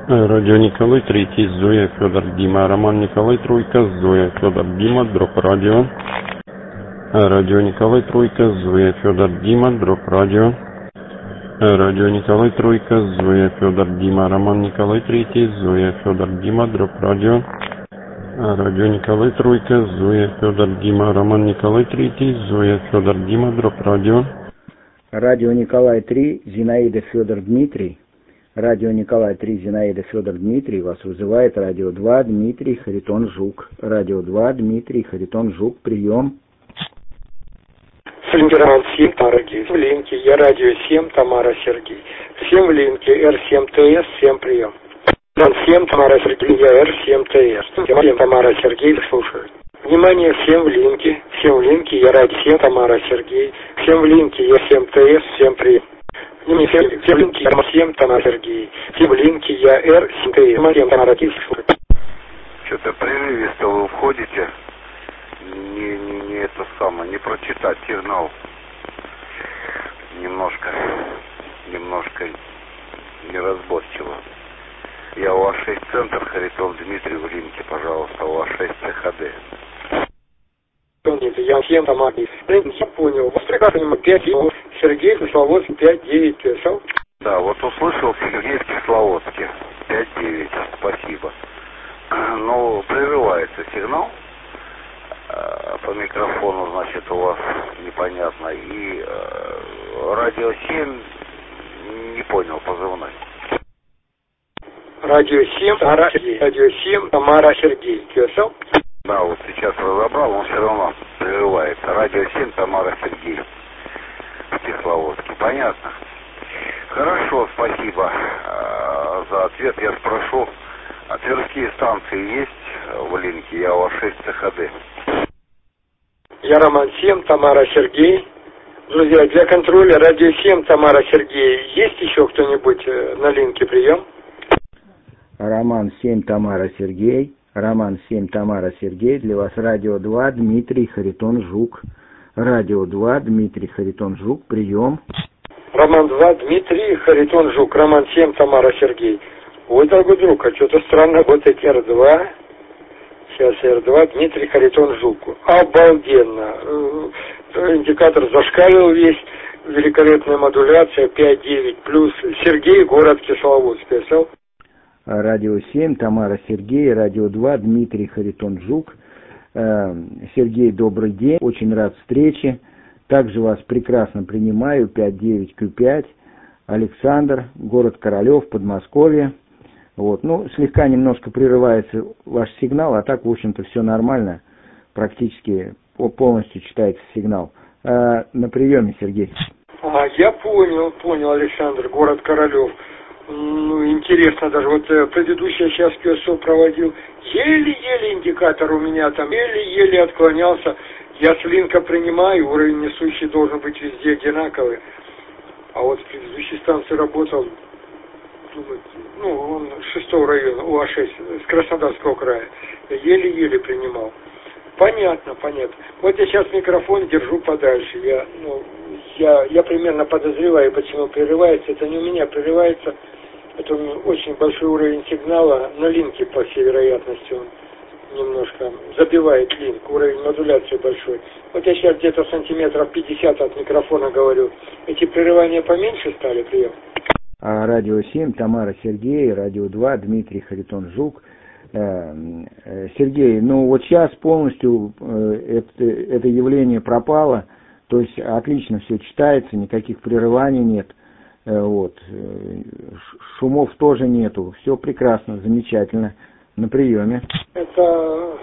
Радио Николай, третий, Зоя, Федор, Дима, Роман Николай, тройка, Зоя, Федор, Дима, дроп радио. Радио Николай, тройка, Зоя, Федор, Дима, дроп радио. Радио Николай, тройка, Зоя, Федор, Дима, Роман Николай, третий, Зоя, Федор, Дима, дроп радио. Радио Николай, тройка, Зоя, Федор, Дима, Роман Николай, третий, Зоя, Федор, Дима, дроп радио. Радио Николай 3, Зинаида, Федор, Дмитрий. Радио Николай 3, Зинаида, Федор, Дмитрий. Вас вызывает Радио 2, Дмитрий, Харитон, Жук. Радио 2, Дмитрий, Харитон, Жук. Прием. Роман 7, Тамара, в линке. Я Радио 7, Тамара, Сергей. Всем в линке. Р7ТС, всем прием. Роман 7, Тамара, Сергей. Я Р7ТС. 7, Тамара, Сергей, слушаю. Внимание, всем в линке. Всем в линке. Я Радио 7, Тамара, Сергей. Всем в линке. Я 7ТС, всем прием. Внимание, всем в линке. Я 7, Тамара, Сергей. Всем в линке. Я Р7ТС. 7, Тамара, Сергей. Что-то прерывисто вы входите. Не это самое, не прочитать сигнал. Немножко неразборчиво. Я у А6 центр, Харитон Дмитрий в линке, пожалуйста, у А6 ЦХД. Я всем там я понял. Вас прекрасно 5, Сергей Кисловодск 5-9 писал. Да, вот услышал Сергей в Кисловодске 5-9, спасибо. Ну, прерывается сигнал. По микрофону, значит, у вас непонятно. И радио 7, не понял, позывной. Радио 7, Тамара Сергей. Радио 7, Тамара Сергей. Писал? Да, вот сейчас разобрал, он все равно прерывается. Радио 7, Тамара Сергей. В Кисловодске. Понятно. Хорошо, спасибо за ответ. Я спрошу, а Тверские станции есть в линке? Я у А6 ЦХД. Я Роман 7, Тамара, Сергей. Друзья, для контроля Радио 7, Тамара, Сергей. Есть еще кто-нибудь на линке? Прием. Роман 7, Тамара, Сергей. Роман 7, Тамара, Сергей. Для вас Радио 2, Дмитрий, Харитон, Жук. Радио 2, Дмитрий, Харитон, Жук. Прием. Роман 2, Дмитрий, Харитон, Жук. Роман 7, Тамара, Сергей. Ой, дорогой друг, а что-то странно работает Р2. Сейчас Р2, Дмитрий, Харитон, Жук. Обалденно. Индикатор зашкалил весь. Великолепная модуляция, 5-9 плюс. Сергей, город Кисловодск. Писал? Радио 7, Тамара, Сергей. Радио 2, Дмитрий, Харитон, Жук. Сергей, добрый день. Очень рад встрече. Также вас прекрасно принимаю. 5-9Q5. Александр, город Королев, Подмосковье. Вот, ну, слегка немножко прерывается ваш сигнал, а так, в общем-то, все нормально. Практически полностью читается сигнал. На приеме, Сергей. Я понял, Александр, город Королев. Ну, интересно даже, вот предыдущий сейчас ПСО проводил, еле-еле индикатор у меня там, еле-еле отклонялся. Я с линка принимаю, уровень несущий должен быть везде одинаковый. А вот в предыдущей станции работал, ну, он 6-го района, УА-6, с Краснодарского края. Еле-еле принимал. Понятно. Вот я сейчас микрофон держу подальше. Я примерно подозреваю, почему прерывается. Это не у меня прерывается. Это очень большой уровень сигнала на линке, по всей вероятности. Он немножко забивает линк, уровень модуляции большой. Вот я сейчас где-то сантиметров 50 от микрофона говорю. Эти прерывания поменьше стали, прием? Радио 7, Тамара, Сергей. Радио 2, Дмитрий, Харитон, Жук. Сергей, ну вот сейчас полностью это явление пропало, то есть отлично все читается, никаких прерываний нет, вот, шумов тоже нету, все прекрасно, замечательно, на приеме. Это,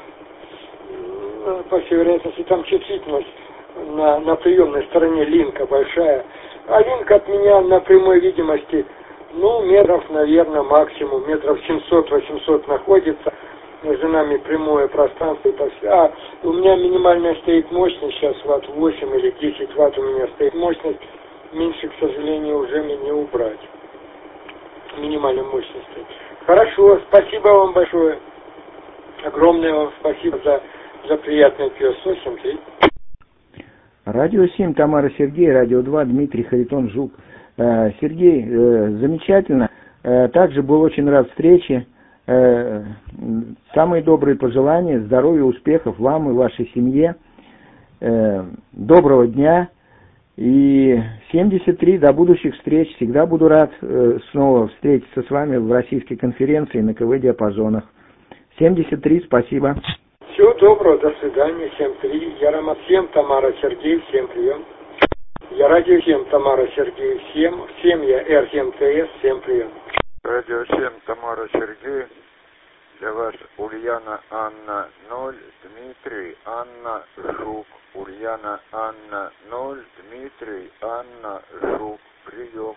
по всей вероятности, там чувствительность на приемной стороне линка большая, а линк от меня на прямой видимости, ну, метров, наверное, максимум, метров 700-800 находится. Между нами прямое пространство. У меня минимальная стоит мощность, сейчас ватт 8 или 10 ватт у меня стоит мощность. Меньше, к сожалению, уже мне не убрать. Минимальную мощность. Хорошо, спасибо вам большое. Огромное вам спасибо за приятное ПСО. Радио 7, Тамара, Сергей. Радио 2, Дмитрий, Харитон, Жук. Сергей, замечательно. Также был очень рад встрече. Самые добрые пожелания, здоровья, успехов вам и вашей семье. Доброго дня. И 73, до будущих встреч. Всегда буду рад снова встретиться с вами в российской конференции на КВ-диапазонах. 73, спасибо. Всего доброго, до свидания, 7-3. Я Роман 7, Тамара, Сергей, всем прием. Я радио 7, Тамара, Сергей, всем. Всем я Р7ТС, всем прием. Радио 7, Тамара, Сергей. Для вас Ульяна, Анна, 0, Дмитрий, Анна, Жук. Ульяна, Анна, 0, Дмитрий, Анна, Жук. Прием.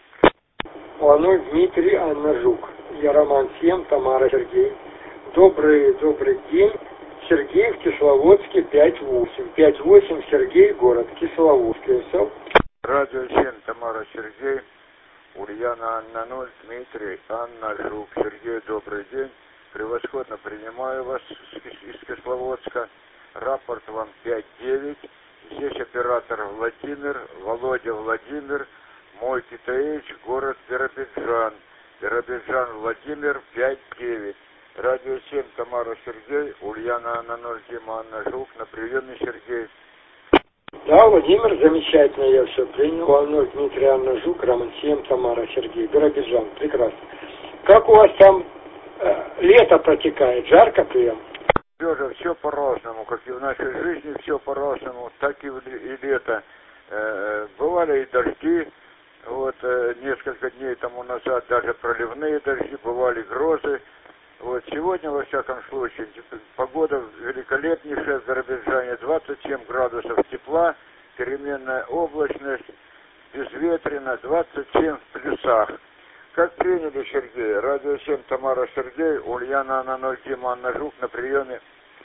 0, Дмитрий, Анна, Жук. Я Роман 7, Тамара, Сергей. Добрый день. Сергей в Кисловодске 5-8. 5-8, Сергей, город Кисловодск. Все. Радио 7, Тамара, Сергей. Ульяна, Анна, 0, Дмитрий, Анна, Жук. Сергей, добрый день. Превосходно принимаю вас из Кисловодска. Рапорт вам 5-9. Здесь оператор Владимир, Володя Владимир, мой КТХ, город Биробиджан. Биробиджан, Владимир, 5-9. Радио 7, Тамара, Сергей, Ульяна, Анна, 0, Дима, Анна, Жук, на приеме Сергей. Да, Владимир, замечательно, я все принял. 0, Дмитрий, Анна, Жук, Роман 7, Тамара, Сергей, Биробиджан, прекрасно. Как у вас там лето протекает, жарко прием? Сережа, все по-разному, как и в нашей жизни, все по-разному, так и лето. Бывали и дожди, вот несколько дней тому назад даже проливные дожди, бывали грозы. Вот сегодня, во всяком случае, погода великолепнейшая в Биробиджане, 27 градусов тепла, переменная облачность, безветренно, 27 в плюсах. Как приняли, Сергей? Радио 7, Тамара, Сергей, Ульяна, Анна, 0, Дима, Анна, Жук, на приеме.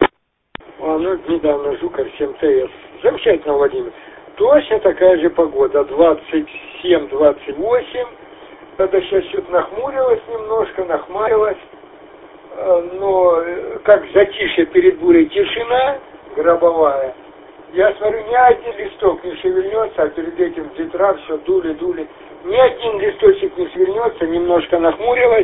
0, Дмитрий, Анна, Жук, Р7ТС. Замечательно, Владимир. Точно такая же погода, 27-28. Это сейчас что-то нахмурилось немножко, нахмарилось. Но как затишье перед бурей, тишина гробовая. Я смотрю, ни один листок не шевельнется, а перед этим ветра все дули. Ни один листочек не шевельнется, немножко нахмурилось.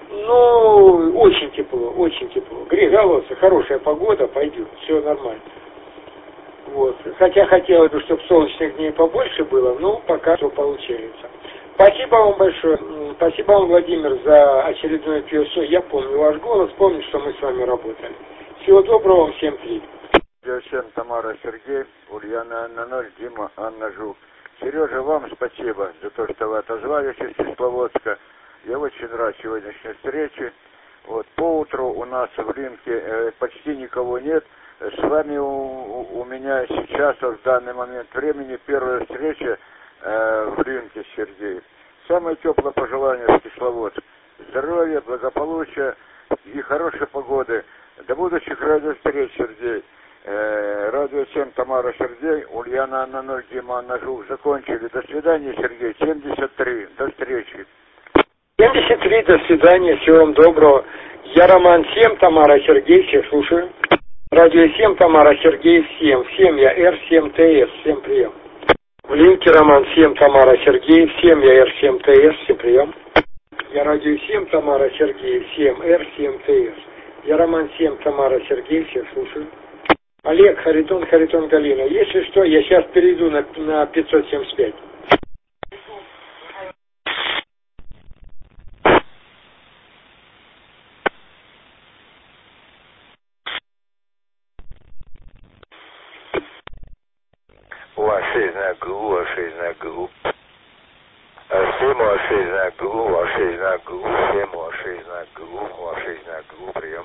Ну, очень тепло, очень тепло. Грех жаловаться, хорошая погода, пойдет, все нормально. Вот. Хотя хотелось бы, чтобы солнечных дней побольше было, но пока что получается. Спасибо вам большое. Спасибо вам, Владимир, за очередное ПСО. Я помню ваш голос, помню, что мы с вами работали. Всего доброго вам, всем 3. Радио 7, Тамара, Сергей, Ульяна, Анна, 0, Дима, Анна, Жук. Сережа, вам спасибо за то, что вы отозвались из Кисловодска. Я очень рад сегодняшней встрече. Вот поутру у нас в Линке почти никого нет. С вами у меня сейчас, в данный момент времени, первая встреча в Линке, Сергей. Самое теплое пожелание в Кисловодск. Здоровья, благополучия и хорошей погоды. До будущих радиовстреч, Сергей. Радио 7, Тамара, Сергей, Ульяна, Анна, 0, Дима, Анна, Жук. Закончили. До свидания, Сергей. 73. До встречи. 73, до свидания. Всего вам доброго. Я Роман 7, Тамара, Сергей. Всех слушаю. Радио 7, Тамара, Сергей. Всем. Всем я Р7ТС. Всем прием. В Линке Роман 7, Тамара, Сергей. Всем я Р7ТС. Всем прием. Я радио 7, Тамара, Сергей. Всем Р7ТС. Я Роман 7, Тамара, Сергей. Всех слушаю. Олег, Харитон, Галина. Если что, я сейчас перейду на 575. Прием.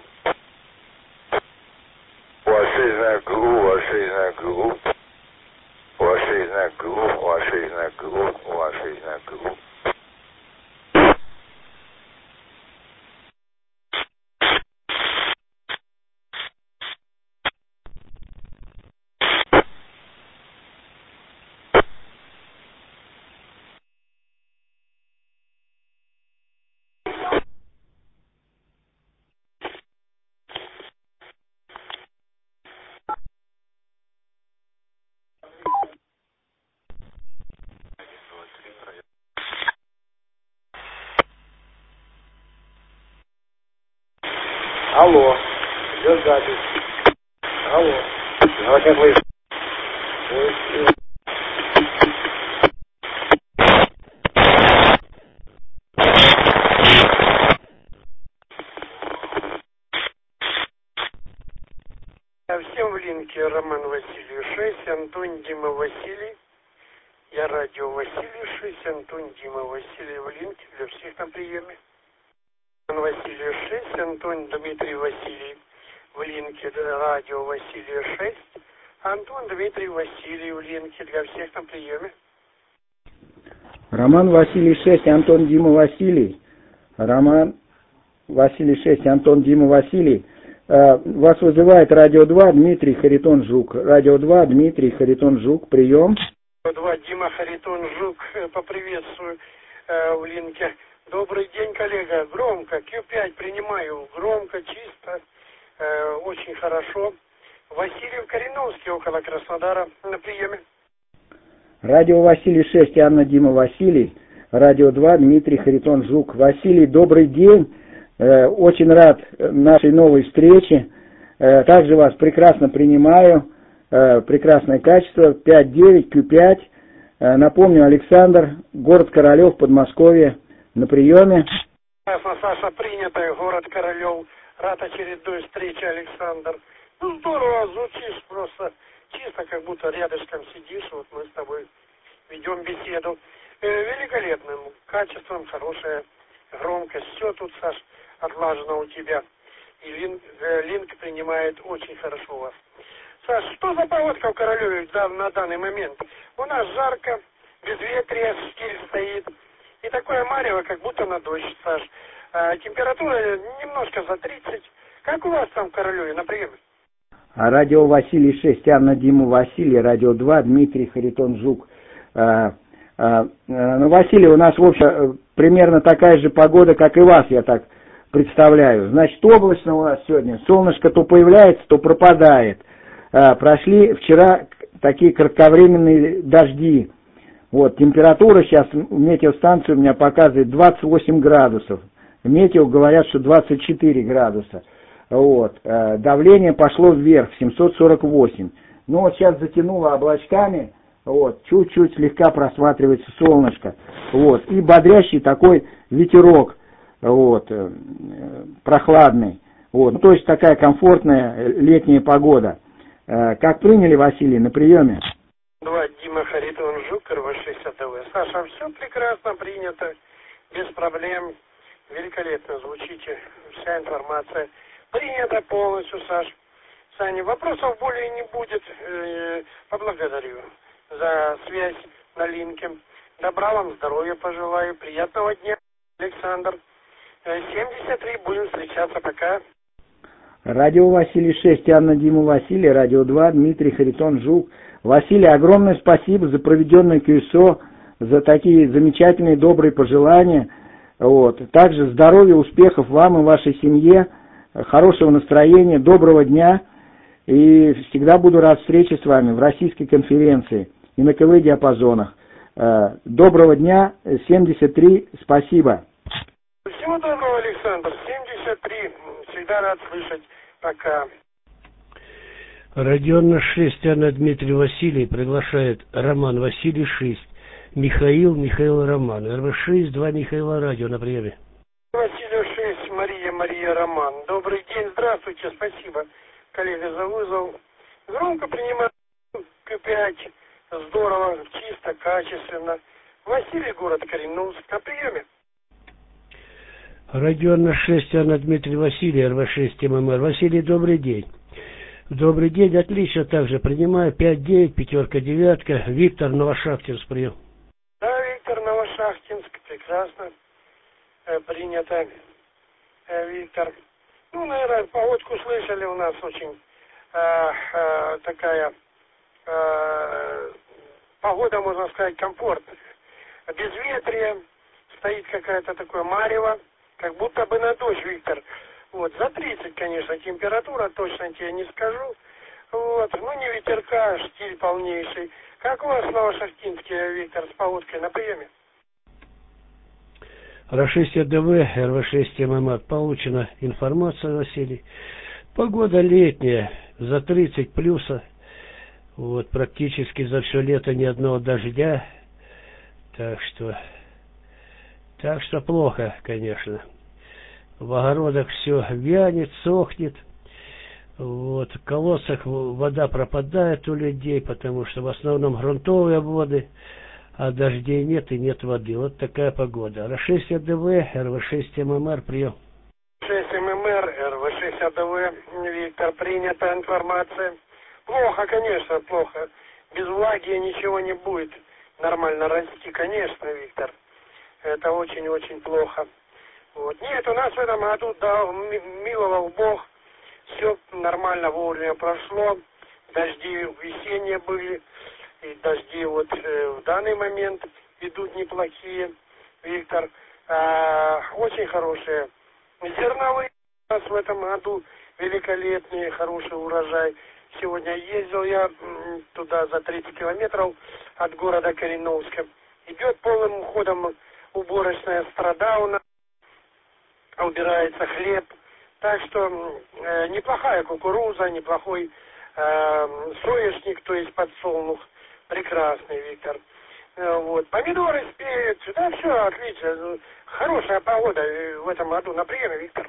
Алло. Идет запись. Алло. Вот я слышу. Всем в линке Роман Василий 6, Антон Дима Василий. Я радио Василий 6, Антон Дима Василий в линке для всех на приеме. Роман Василий 6, Антон Дмитрий Василий в линке для радио Василий 6, Антон Дмитрий Василий в линке для всех на приеме. Роман Василий 6, Антон Дима Василий. Роман Василий 6, Антон Дима Василий. Вас вызывает Радио 2, Дмитрий Харитон Жук. Радио 2, Дмитрий Харитон Жук, прием. Радио 2, Дима Харитон Жук, поприветствую в линке. Добрый день, коллега. Громко, Q5 принимаю. Громко, чисто, очень хорошо. Василий Кореновский, около Краснодара, на приеме. Радио Василий 6, Анна Дима Василий. Радио 2, Дмитрий Харитон Жук. Василий, добрый день. Очень рад нашей новой встрече. Также вас прекрасно принимаю. Прекрасное качество. 5-9, Q5. Напомню, Александр, город Королев, Подмосковье, на приеме. Ясно, Саша, принято, город Королев. Рад очередной встрече, Александр. Ну, здорово, звучишь просто чисто, как будто рядышком сидишь. Вот мы с тобой ведем беседу. Великолепным качеством, хорошая громкость. Все тут, Саш, отлажено у тебя. И линк принимает очень хорошо у вас. Саш, что за погодка в Королеве на данный момент? У нас жарко, безветрие, штиль стоит. И такое марево, как будто на дождь, Саш. Температура немножко за 30. Как у вас там в Королеве на приеме? Радио Василий 6, Анна Дима Василий. Радио 2, Дмитрий Харитон Жук. Ну, Василий, у нас, в общем, примерно такая же погода, как и вас, я так представляю. Значит, облачно у нас сегодня. Солнышко то появляется, то пропадает. Прошли вчера такие кратковременные дожди. Вот, температура сейчас, метеостанция у меня показывает 28 градусов. Метео говорят, что 24 градуса. Вот, давление пошло вверх, 748. Ну, вот сейчас затянуло облачками. Вот, чуть-чуть слегка просматривается солнышко. Вот, и бодрящий такой ветерок, вот, прохладный. Вот, ну, то есть такая комфортная летняя погода. Как приняли, Василий, на приеме? 2, Дима Харитон Жук, РВ6 АТВ. Саша, все прекрасно принято, без проблем. Великолепно звучите, вся информация принята полностью, Саш. Саня, вопросов более не будет. Поблагодарю за связь на линке. Добра вам, здоровья пожелаю, приятного дня, Александр. 73, будем встречаться, пока. Радио Василий 6, Анна Дима Василий, Радио 2, Дмитрий Харитон Жук. Василий, огромное спасибо за проведенное КСО, за такие замечательные, добрые пожелания. Вот. Также здоровья, успехов вам и вашей семье, хорошего настроения, доброго дня. И всегда буду рад встрече с вами в российской конференции и на КВ-диапазонах. Доброго дня, 73, спасибо. Всего доброго, Александр, 73, всегда рад слышать, пока. Родион 6, Анна Дмитрий Василий приглашает Роман Василий 6, Михаил Роман, РВ6, 2 Михаила радио на приеме. Василий 6, Мария Роман. Добрый день, здравствуйте, спасибо, коллега, за вызов. Громко принимаю Q5, здорово, чисто, качественно. Василий, город Кореновск, на приеме. Родион 6, Анна Дмитрий Василий, РВ6, ММР. Василий, добрый день. Добрый день, отлично, также принимаю 5-9, 5-9, Виктор, Новошахтинск, прием. Да, Виктор, Новошахтинск, прекрасно принято, Виктор. Ну, наверное, погодку слышали, у нас очень такая погода, можно сказать, комфортная. Безветрие, стоит какая-то такое марево, как будто бы на дождь, Виктор. Вот, за 30, конечно, температура, точно тебе не скажу. Вот, ну не ветерка, а штиль полнейший. Как у вас в Новошахтинске, Виктор, с погодкой на приеме? РА-6 АДВ, РВ-6 ММР. Получена информация, Василий. Погода летняя, за 30 плюса. Вот, практически за все лето ни одного дождя. Так что плохо, конечно. В огородах все вянет, сохнет. Вот, в колодцах вода пропадает у людей, потому что в основном грунтовые воды, а дождей нет и нет воды. Вот такая погода. РА-6 АДВ, РВ-6 ММР, прием. 6 ММР, РВ-6 АДВ, Виктор, принята информация. Плохо, конечно, плохо. Без влаги ничего не будет нормально расти, конечно, Виктор. Это очень-очень плохо. Вот. Нет, у нас в этом году, да, миловал Бог, все нормально вовремя прошло. Дожди весенние были, и дожди вот в данный момент идут неплохие, Виктор. Очень хорошие зерновые у нас в этом году, великолепный, хороший урожай. Сегодня ездил я туда за 30 километров от города Кореновска. Идет полным ходом уборочная страда у нас, убирается хлеб. Так что неплохая кукуруза, неплохой соняшник, то есть подсолнух. Прекрасный, Виктор. Вот. Помидоры спеют, да, все отлично. Хорошая погода в этом году на приеме, Виктор.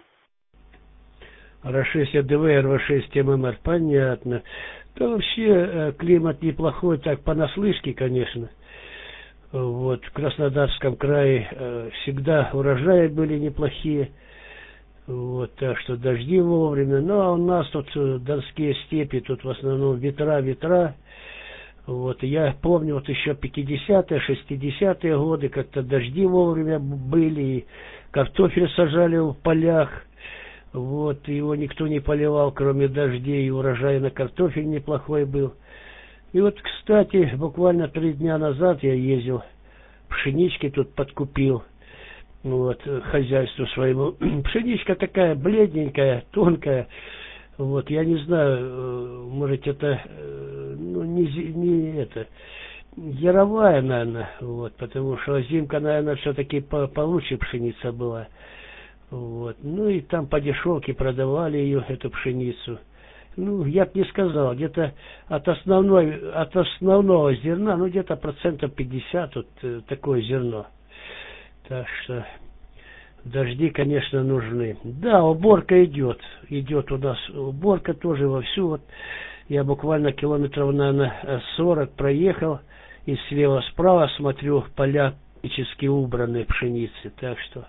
РА-6 АДВ, РВ-6 ММР, понятно. Да вообще климат неплохой, так понаслышке, конечно. Вот, в Краснодарском крае всегда урожаи были неплохие. Вот, так что дожди вовремя. Ну, а у нас тут донские степи, тут в основном ветра. Вот, я помню, вот еще 50-е, 60-е годы, как-то дожди вовремя были, и картофель сажали в полях. Вот, его никто не поливал, кроме дождей, и урожай на картофель неплохой был. И вот, кстати, буквально 3 дня назад я ездил, пшенички тут подкупил, вот, хозяйству своему. Пшеничка такая бледненькая, тонкая, вот, я не знаю, может это, ну, не это, яровая, наверное, вот, потому что зимка, наверное, все-таки получше пшеница была. Вот. Ну и там по дешевке продавали ее, эту пшеницу. Ну, я бы не сказал, где-то от основного зерна, ну где-то 50% вот такое зерно. Так что дожди, конечно, нужны. Да, уборка идет. Идет у нас уборка тоже вовсю. Вот я буквально километров, наверное, 40 проехал, и слева-справа смотрю, поля практически убраны пшеницы. Так что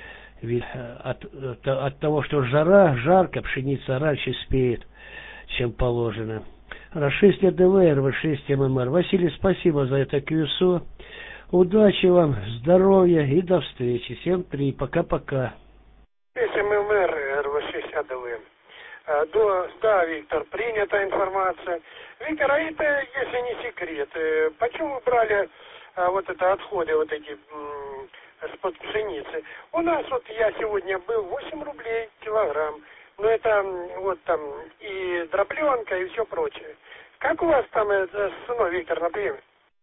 от того, что жарко, пшеница раньше спеет, чем положено. РА-6 АДВ, РВ-6 ММР. Василий, спасибо за это КЮСО. Удачи вам, здоровья и до встречи. Всем 3. Пока-пока. ММР, РВ-6 АДВ. Да, Виктор, принята информация. Виктор, а это, если не секрет, почему брали вот это отходы, вот эти с-под пшеницы? У нас вот я сегодня был 8 рублей килограмм. Но это вот там и дробленка, и все прочее. Как у вас там с ценой, Виктор, на приеме?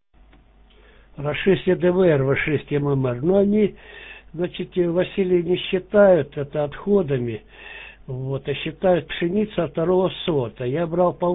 РА-6 АДВ, РВ-6 ММР. Но они, значит, Василий, не считают это отходами, вот, а считают пшеницу второго сорта. Я брал по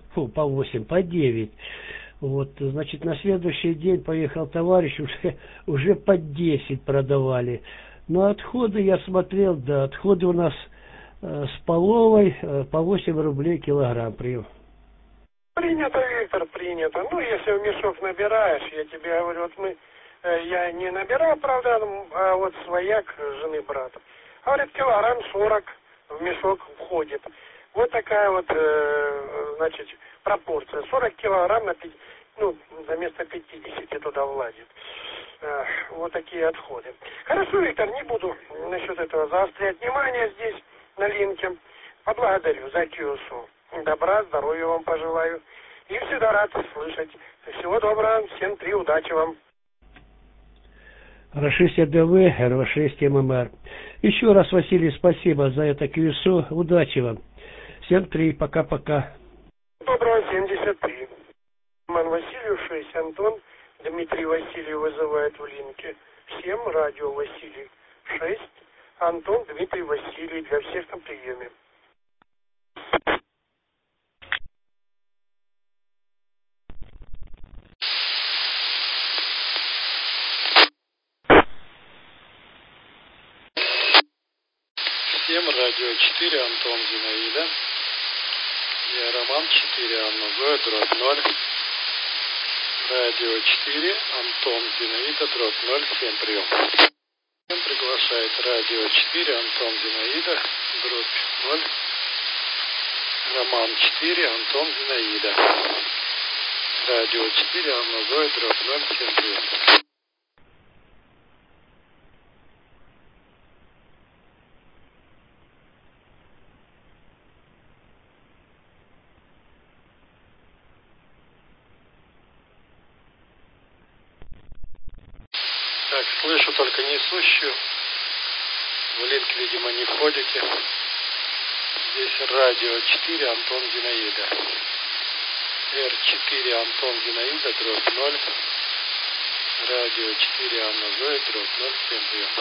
9. Вот, значит, на следующий день поехал товарищ, уже по 10 продавали. Но отходы, я смотрел, да, отходы у нас с половой по 8 рублей килограмм. Прием. Принято, Виктор, принято. Ну, если в мешок набираешь, я тебе говорю, вот я не набирал, правда, а вот свояк жены брата. Говорит, килограмм 40 в мешок входит. Вот такая вот, значит, пропорция. 40 килограмм за место 50 туда влазит. Вот такие отходы. Хорошо, Виктор, не буду насчет этого заострять внимание здесь на линке. Поблагодарю за КЮСО. Добра, здоровья вам пожелаю. И всегда рад слышать. Всего доброго. Всем 3. Удачи вам. РА-6 АДВ, РВ-6 ММР. Еще раз, Василий, спасибо за это КЮСО. Удачи вам. Всем 3. Пока-пока. Доброго, 73. Роман Васильев, 6 Антон. Дмитрий Василий вызывает в линке. 7, радио Василий 6, Антон Дмитрий Василий, для всех на приеме. Радио 4, Антон Зинаида. Я Роман 4, Анна Зоя, дробь 0. Радио 4, Антон Зинаида, дробь 0, 7 прием. Приглашает радио 4, Антон Зинаида, дробь 0. Роман 4, Антон Зинаида. Радио 4, Анна Зоя, дробь 0, 7 прием. Так, слышу только несущую. В линк, видимо, не входите. Здесь радио 4, Антон Зинаида. Р4, Антон Зинаида, дробь 0. Радио 4, Анна Зоя, дробь 0, 7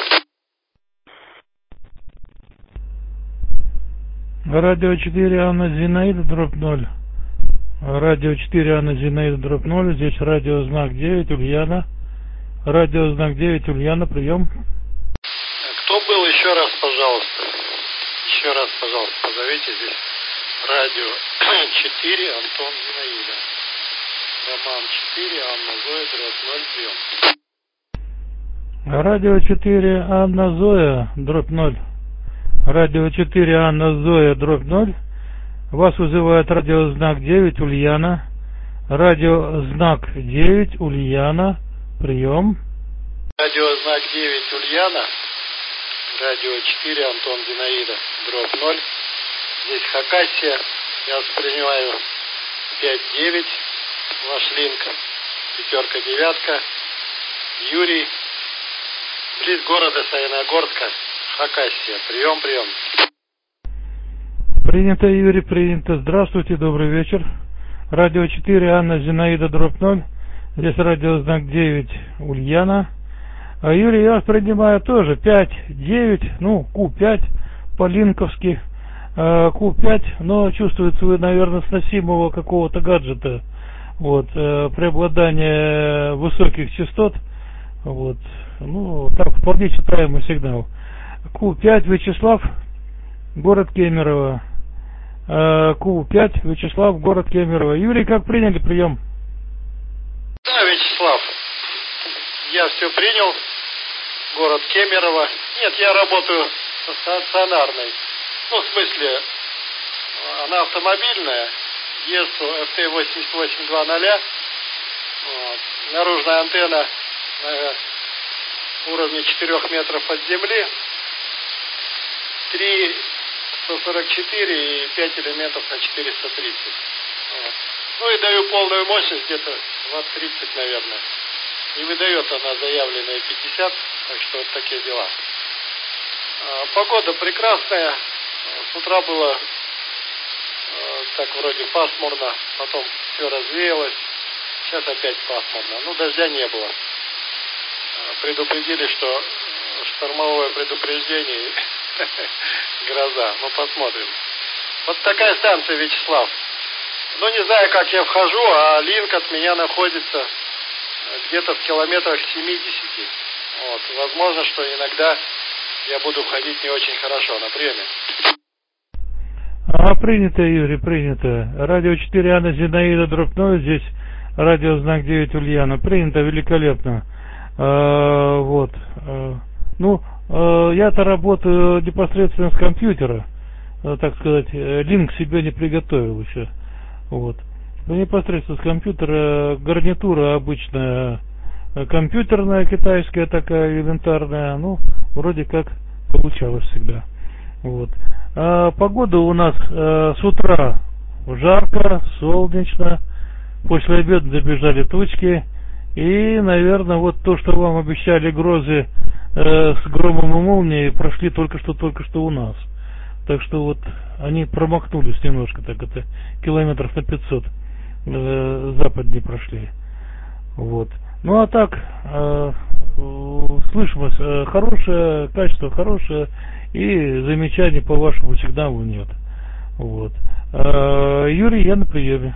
прием. Радио 4, Анна Зинаида, дробь 0. Радио 4, Анна Зинаида, дробь 0. Здесь радио знак 9, Ульяна. Радио знак 9, Ульяна, прием. Кто был, еще раз, пожалуйста. Еще раз, пожалуйста, позовите здесь. Радио 4, Антон Зинаида. Роман 4, Анна Зоя, дробь 0, прием. Радио 4, Анна Зоя, дробь 0. Радио 4, Анна Зоя, дробь 0. Вас вызывает радио знак 9, Ульяна. Радио знак 9, Ульяна. Прием. Радио знак 9, Ульяна. Радио 4, Антон Зинаида, дробь 0. Здесь Хакасия. Я воспринимаю 5-9. Ваш линк. 5-9. Юрий. Близ города Саяногорска. Хакасия. Прием, прием. Принято, Юрий, принято. Здравствуйте, добрый вечер. Радио 4, Анна Зинаида, дробь 0. Здесь радио знак 9, Ульяна. А Юрий, я вас принимаю тоже 5-9, ну, Q5 по-линковски. Q5, но чувствуется вы, наверное, сносимого какого-то гаджета. Вот, преобладание высоких частот. Вот, ну, так, вполне читаемый сигнал. Q5, Вячеслав, город Кемерово. Q5, Вячеслав, город Кемерово. Юрий, как приняли прием? Да, Вячеслав, я все принял. Город Кемерово. Нет, я работаю стационарной. Ну, в смысле, она автомобильная. ЕСУ FT8820. Вот. Наружная антенна на уровне 4 метров от земли. 3 144 и 5 элементов на 430. Вот. Ну и даю полную мощность, где-то Вт 30, наверное. И выдает она заявленные 50, так что вот такие дела. Погода прекрасная. С утра было так вроде пасмурно, потом все развеялось. Сейчас опять пасмурно. Ну, дождя не было. Предупредили, что штормовое предупреждение, гроза. Ну, посмотрим. Вот такая станция, Вячеслав. Ну, не знаю, как я вхожу, а линк от меня находится где-то в километрах 70. Вот. Возможно, что иногда я буду входить не очень хорошо на приеме. Принято, Юрий, принято. Радио 4, Анна Зинаида, дробь 0. Здесь радио знак 9, Ульяна. Принято, великолепно. Вот. Ну, я-то работаю непосредственно с компьютера. Так сказать, линк себе не приготовил еще. Вот. Ну, непосредственно с компьютера. Гарнитура обычная компьютерная, китайская такая, элементарная. Ну, вроде как получалось всегда. Вот. Погода у нас с утра жарко, солнечно. После обеда добежали тучки. И, наверное, вот то, что вам обещали грозы с громом и молнией, прошли только что у нас. Так что вот они промахнулись немножко, так это километров на 500 западнее прошли. Вот. Ну а так, слышимость хорошее, качество хорошее, и замечаний по вашему сигналу нет. Вот. Юрий, я на приеме.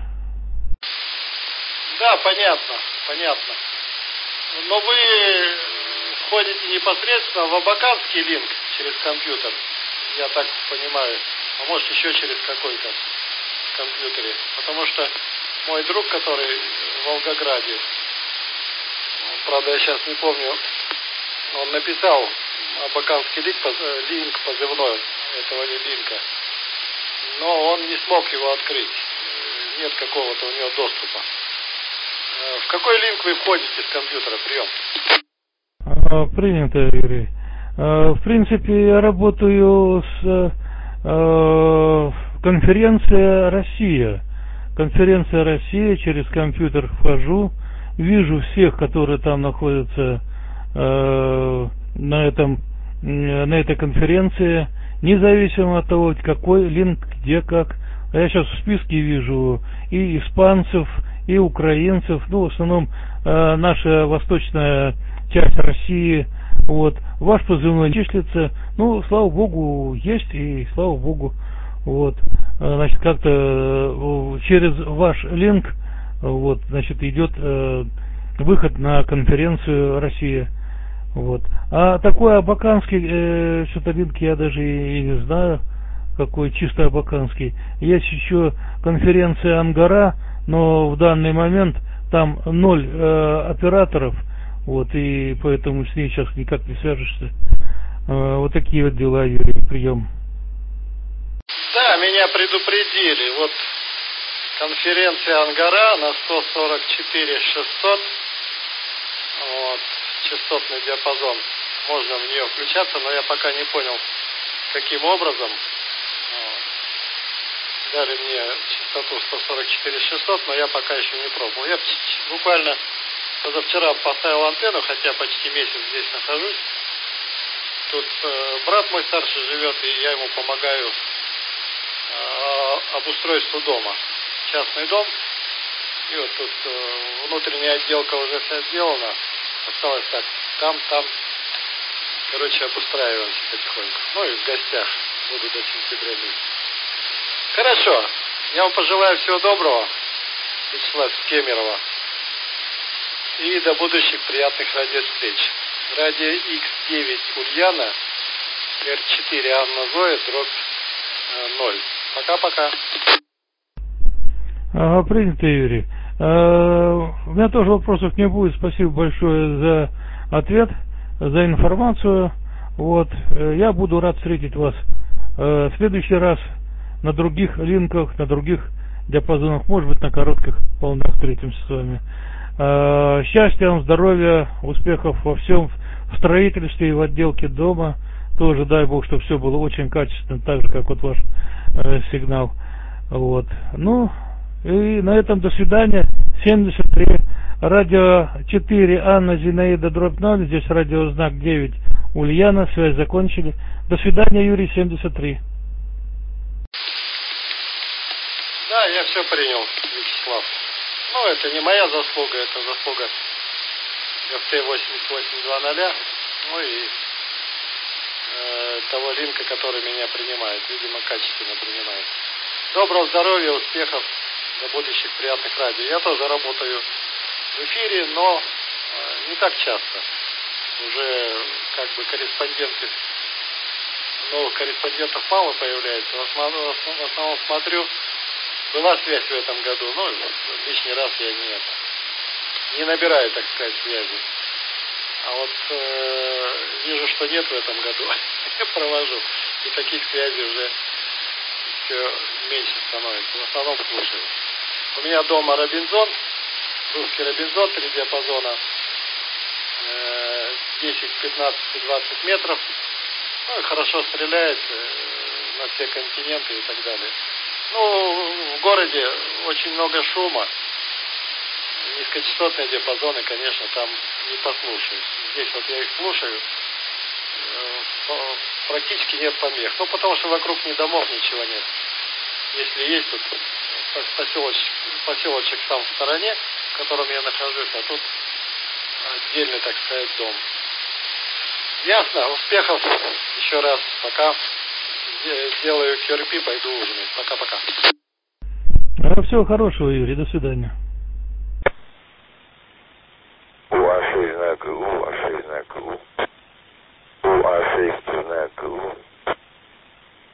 Да, понятно. Но вы входите непосредственно в абаканский линк через компьютер, я так понимаю, а может еще через какой-то компьютере, потому что мой друг, который в Волгограде, правда я сейчас не помню, он написал абаканский линк позывной этого линка, но он не смог его открыть, нет какого-то у него доступа. В какой линк вы входите с компьютера? Прием. Принято, Юрий. В принципе, я работаю с конференция Россия. Конференция Россия, через компьютер вхожу, вижу всех, которые там находятся на этой конференции, независимо от того, какой линк, где, как. Я сейчас в списке вижу и испанцев, и украинцев, ну, в основном наша восточная часть России. Вот. Ваш позывной числится, ну, слава богу, есть, и слава богу, вот. Значит, как-то через ваш линк, вот, значит, идет выход на конференцию Россия. Вот. А такой абаканский что-то линк я даже и не знаю, какой чисто абаканский. Есть еще конференция Ангара, но в данный момент там 0 операторов, вот, и поэтому с ней сейчас никак не свяжешься. Вот такие вот дела, Юрий, прием. Да, меня предупредили. Вот конференция Ангара на 144-600, вот, частотный диапазон. Можно в нее включаться, но я пока не понял, каким образом. Дали мне частоту 144-600, но я пока еще не пробовал. Я буквально позавчера поставил антенну, хотя почти месяц здесь нахожусь. Тут брат мой старший живет, и я ему помогаю обустройству дома. Частный дом. И вот тут внутренняя отделка уже вся сделана. Осталось так, там. Короче, обустраиваемся потихоньку. Ну и в гостях буду до сентября месяца. Хорошо. Я вам пожелаю всего доброго. Вячеслав Кемерова. И до будущих приятных радиовстреч. Радио X9 Ульяна, R4 Анна Зоя, дробь 0. Пока-пока. Ага, принято, Юрий. У меня тоже вопросов не будет. Спасибо большое за ответ, за информацию. Вот. Я буду рад встретить вас в следующий раз на других линках, на других диапазонах, может быть, на коротких волнах встретимся с вами. Счастья вам, здоровья, успехов во всем, в строительстве и в отделке дома. Тоже дай Бог, чтобы все было очень качественно, так же, как вот ваш сигнал. Вот. Ну, и на этом до свидания. 73. Радио 4 Анна Зинаида дробь 0. Здесь радиознак 9 Ульяна. Связь закончили. До свидания, Юрий, 73. Да, я все принял, Вячеслав. Ну, это не моя заслуга, это заслуга FT8820, ну и того линка, который меня принимает, видимо, качественно принимает. Доброго здоровья, успехов, до будущих приятных радио. Я тоже работаю в эфире, но не так часто. Уже как бы новых корреспондентов мало появляется. В основном смотрю. Была связь в этом году, но лишний раз я не набираю, так сказать, связи. А вот вижу, что нет в этом году, провожу. И таких связей уже все меньше становится. В основном слушаю. У меня дома Робинзон, русский Робинзон, 3 диапазона, 10, 15 и 20 метров. Ну и хорошо стреляет на все континенты и так далее. Ну, в городе очень много шума. Низкочастотные диапазоны, конечно, там не послушаешь. Здесь вот я их слушаю, практически нет помех. Ну, потому что вокруг ни домов, ничего нет. Если есть тут поселочек там в стороне, в котором я нахожусь, а тут отдельный, так сказать, дом. Ясно, успехов еще раз, пока. Делаю QRP, пойду ужинать. Пока-пока. Всего хорошего, Юрий, до свидания. Ваши знак,